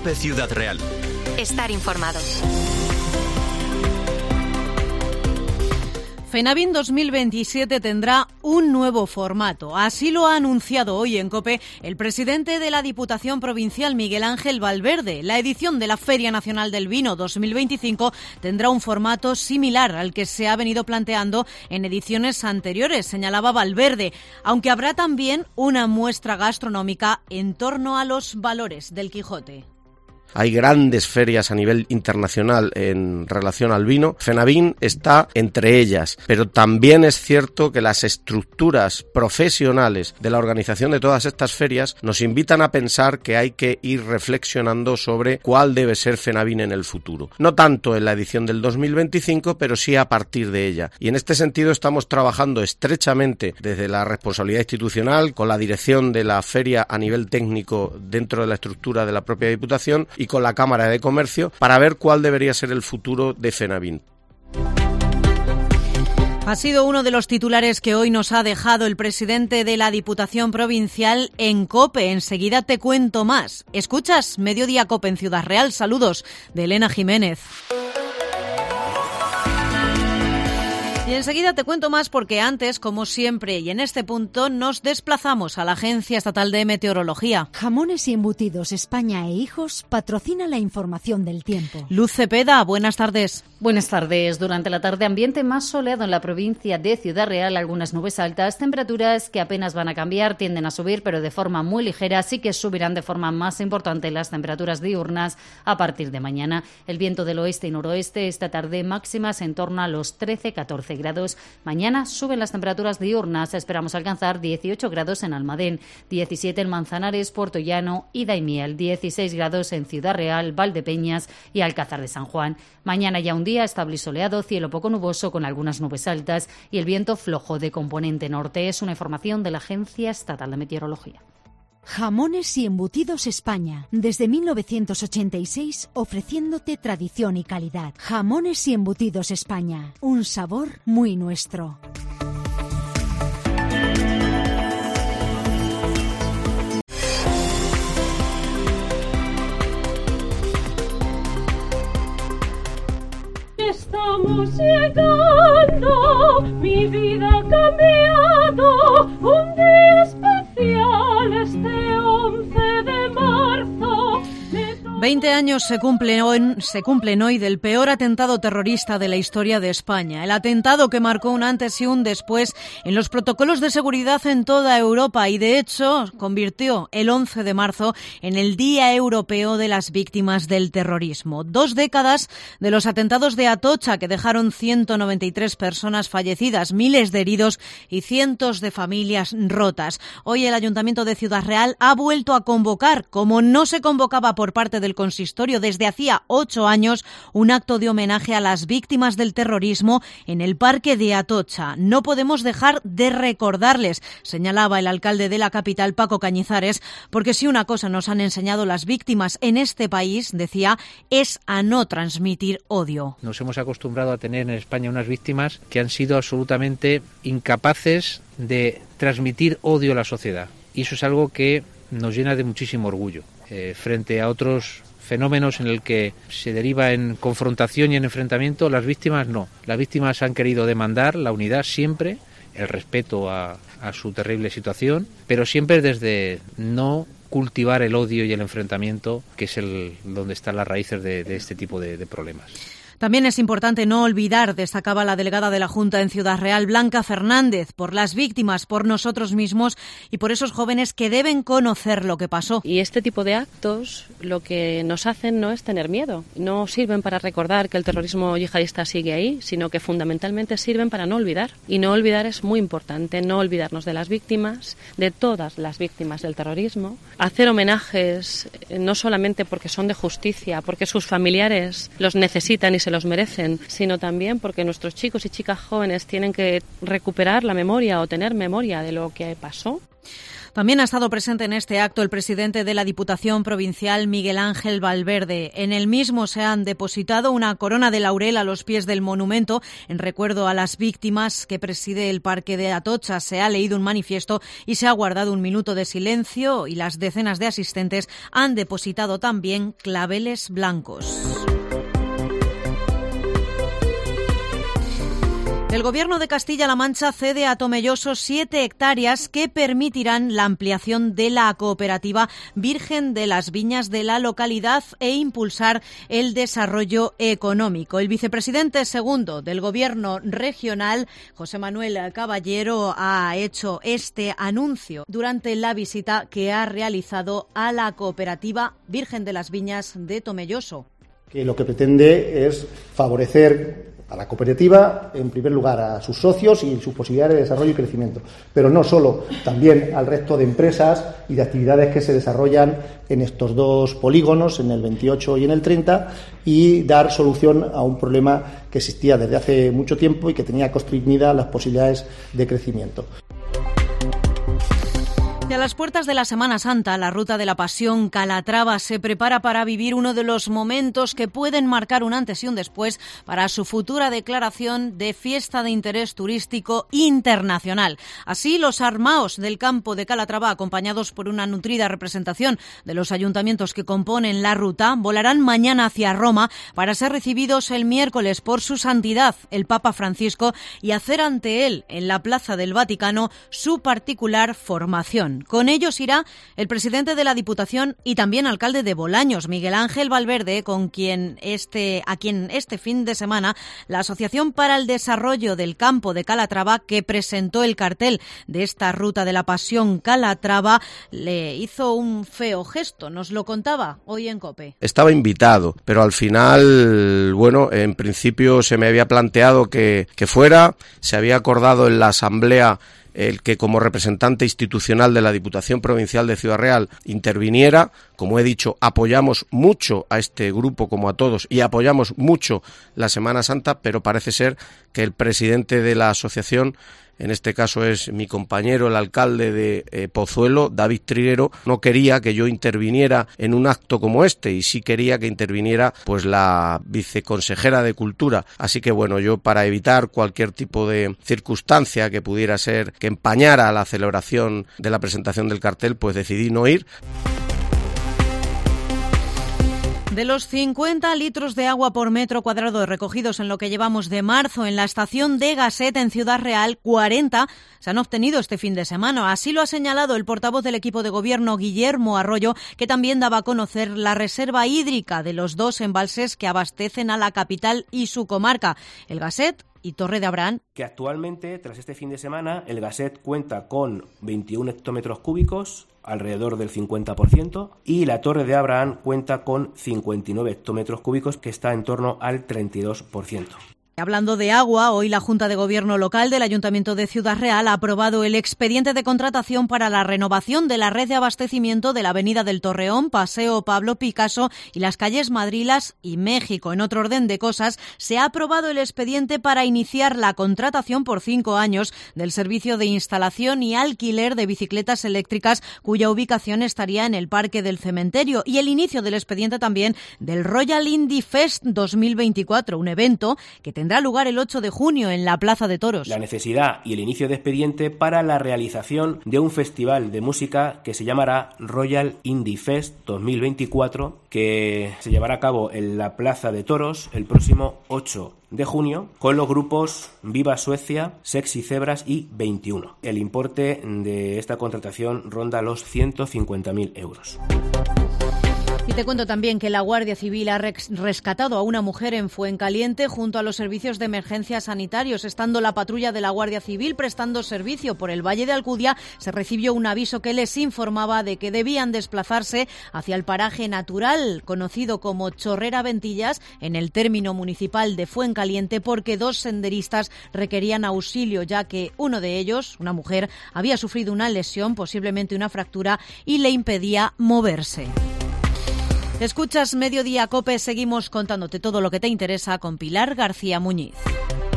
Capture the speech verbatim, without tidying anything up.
COPE Ciudad Real. Estar informado. FENAVIN dos mil veintisiete tendrá un nuevo formato. Así lo ha anunciado hoy en COPE el presidente de la Diputación Provincial, Miguel Ángel Valverde. La edición de la Feria Nacional del Vino dos mil veinticinco tendrá un formato similar al que se ha venido planteando en ediciones anteriores, señalaba Valverde, aunque habrá también una muestra gastronómica en torno a los valores del Quijote. Hay grandes ferias a nivel internacional en relación al vino. FENAVIN está entre ellas, pero también es cierto que las estructuras profesionales de la organización de todas estas ferias nos invitan a pensar que hay que ir reflexionando sobre cuál debe ser FENAVIN en el futuro. No tanto en la edición del dos mil veinticinco, pero sí a partir de ella. Y en este sentido estamos trabajando estrechamente desde la responsabilidad institucional, con la dirección de la feria a nivel técnico dentro de la estructura de la propia Diputación y con la Cámara de Comercio para ver cuál debería ser el futuro de FENAVIN. Ha sido uno de los titulares que hoy nos ha dejado el presidente de la Diputación Provincial en COPE. Enseguida te cuento más. Escuchas Mediodía COPE en Ciudad Real. Saludos de Elena Jiménez. Y enseguida te cuento más porque antes, como siempre, y en este punto, nos desplazamos a la Agencia Estatal de Meteorología. Jamones y Embutidos España e Hijos patrocina la información del tiempo. Luz Cepeda, buenas tardes. Buenas tardes. Durante la tarde, ambiente más soleado en la provincia de Ciudad Real, algunas nubes altas, temperaturas que apenas van a cambiar, tienden a subir, pero de forma muy ligera, sí que subirán de forma más importante las temperaturas diurnas a partir de mañana. El viento del oeste y noroeste esta tarde máximas en torno a los trece a catorce grados. Mañana suben las temperaturas diurnas, esperamos alcanzar dieciocho grados en Almadén, diecisiete en Manzanares, Puerto Llano y Daimiel, dieciséis grados en Ciudad Real, Valdepeñas y Alcázar de San Juan. Mañana ya un día estable y soleado, cielo poco nuboso con algunas nubes altas y el viento flojo de componente norte. Es una información de la Agencia Estatal de Meteorología. Jamones y Embutidos España, desde mil novecientos ochenta y seis ofreciéndote tradición y calidad. Jamones y Embutidos España, un sabor muy nuestro. Estamos llegando, mi vida ha cambiado, un día especial este once de marzo. Veinte años se cumplen, hoy, se cumplen hoy del peor atentado terrorista de la historia de España. El atentado que marcó un antes y un después en los protocolos de seguridad en toda Europa y, de hecho, convirtió el once de marzo en el Día Europeo de las Víctimas del Terrorismo. Dos décadas de los atentados de Atocha, que dejaron ciento noventa y tres personas fallecidas, miles de heridos y cientos de familias rotas. Hoy el Ayuntamiento de Ciudad Real ha vuelto a convocar, como no se convocaba por parte del consistorio desde hacía ocho años, un acto de homenaje a las víctimas del terrorismo en el Parque de Atocha. No podemos dejar de recordarles, señalaba el alcalde de la capital, Paco Cañizares, porque si una cosa nos han enseñado las víctimas en este país, decía, es a no transmitir odio. Nos hemos acostumbrado a tener en España unas víctimas que han sido absolutamente incapaces de transmitir odio a la sociedad. Y eso es algo que nos llena de muchísimo orgullo. Eh, frente a otros fenómenos en el que se deriva en confrontación y en enfrentamiento, las víctimas no. Las víctimas han querido demandar la unidad siempre, el respeto a, a su terrible situación, pero siempre desde no cultivar el odio y el enfrentamiento, que es el donde están las raíces de, de este tipo de, de problemas. También es importante no olvidar, destacaba la delegada de la Junta en Ciudad Real, Blanca Fernández, por las víctimas, por nosotros mismos y por esos jóvenes que deben conocer lo que pasó. Y este tipo de actos lo que nos hacen no es tener miedo, no sirven para recordar que el terrorismo yihadista sigue ahí, sino que fundamentalmente sirven para no olvidar. Y no olvidar es muy importante, no olvidarnos de las víctimas, de todas las víctimas del terrorismo, hacer homenajes no solamente porque son de justicia, porque sus familiares los necesitan y se los merecen, sino también porque nuestros chicos y chicas jóvenes tienen que recuperar la memoria o tener memoria de lo que pasó. También ha estado presente en este acto el presidente de la Diputación Provincial, Miguel Ángel Valverde. En el mismo se han depositado una corona de laurel a los pies del monumento en recuerdo a las víctimas que preside el Parque de Atocha. Se ha leído un manifiesto y se ha guardado un minuto de silencio, y las decenas de asistentes han depositado también claveles blancos. El Gobierno de Castilla-La Mancha cede a Tomelloso siete hectáreas que permitirán la ampliación de la cooperativa Virgen de las Viñas de la localidad e impulsar el desarrollo económico. El vicepresidente segundo del Gobierno regional, José Manuel Caballero, ha hecho este anuncio durante la visita que ha realizado a la cooperativa Virgen de las Viñas de Tomelloso. Que lo que pretende es favorecer a la cooperativa, en primer lugar a sus socios y sus posibilidades de desarrollo y crecimiento, pero no solo, también al resto de empresas y de actividades que se desarrollan en estos dos polígonos, en el veintiocho y en el treinta, y dar solución a un problema que existía desde hace mucho tiempo y que tenía constreñidas las posibilidades de crecimiento. Y a las puertas de la Semana Santa, la Ruta de la Pasión Calatrava se prepara para vivir uno de los momentos que pueden marcar un antes y un después para su futura declaración de fiesta de interés turístico internacional. Así, los armaos del campo de Calatrava, acompañados por una nutrida representación de los ayuntamientos que componen la ruta, volarán mañana hacia Roma para ser recibidos el miércoles por su santidad, el Papa Francisco, y hacer ante él, en la Plaza del Vaticano, su particular formación. Con ellos irá el presidente de la Diputación y también alcalde de Bolaños, Miguel Ángel Valverde, con quien este, a quien este fin de semana la Asociación para el Desarrollo del Campo de Calatrava, que presentó el cartel de esta Ruta de la Pasión Calatrava, le hizo un feo gesto. Nos lo contaba hoy en COPE. Estaba invitado, pero al final, bueno, en principio se me había planteado que, que fuera, se había acordado en la asamblea el que como representante institucional de la Diputación Provincial de Ciudad Real interviniera. Como he dicho, apoyamos mucho a este grupo como a todos y apoyamos mucho la Semana Santa, pero parece ser que el presidente de la asociación, en este caso es mi compañero, el alcalde de eh, Pozuelo, David Triguero, no quería que yo interviniera en un acto como este, y sí quería que interviniera pues la viceconsejera de Cultura. Así que bueno, yo, para evitar cualquier tipo de circunstancia que pudiera ser que empañara la celebración de la presentación del cartel, pues decidí no ir. De los cincuenta litros de agua por metro cuadrado recogidos en lo que llevamos de marzo en la estación de Gasset en Ciudad Real, cuarenta se han obtenido este fin de semana. Así lo ha señalado el portavoz del equipo de gobierno, Guillermo Arroyo, que también daba a conocer la reserva hídrica de los dos embalses que abastecen a la capital y su comarca, el Gasset y Torre de Abraham. Que actualmente, tras este fin de semana, el Gasset cuenta con veintiún hectómetros cúbicos, alrededor del cincuenta por ciento, y la Torre de Abraham cuenta con cincuenta y nueve hectómetros cúbicos, que está en torno al treinta y dos por ciento. Hablando de agua, hoy la Junta de Gobierno Local del Ayuntamiento de Ciudad Real ha aprobado el expediente de contratación para la renovación de la red de abastecimiento de la Avenida del Torreón, Paseo Pablo Picasso y las calles Madrilas y México. En otro orden de cosas, se ha aprobado el expediente para iniciar la contratación por cinco años del servicio de instalación y alquiler de bicicletas eléctricas, cuya ubicación estaría en el Parque del Cementerio, y el inicio del expediente también del Royal Indie Fest dos mil veinticuatro, un evento que tendrá lugar el ocho de junio en la Plaza de Toros. La necesidad y el inicio de expediente para la realización de un festival de música que se llamará Royal Indie Fest dos mil veinticuatro, que se llevará a cabo en la Plaza de Toros el próximo ocho de junio, con los grupos Viva Suecia, Sexy Cebras y veintiuno. El importe de esta contratación ronda los ciento cincuenta mil euros. Y te cuento también que la Guardia Civil ha rescatado a una mujer en Fuencaliente junto a los servicios de emergencia sanitarios. Estando la patrulla de la Guardia Civil prestando servicio por el Valle de Alcudia, se recibió un aviso que les informaba de que debían desplazarse hacia el paraje natural conocido como Chorrera Ventillas en el término municipal de Fuencaliente, porque dos senderistas requerían auxilio, ya que uno de ellos, una mujer, había sufrido una lesión, posiblemente una fractura, y le impedía moverse. Escuchas Mediodía COPE, seguimos contándote todo lo que te interesa con Pilar García Muñiz.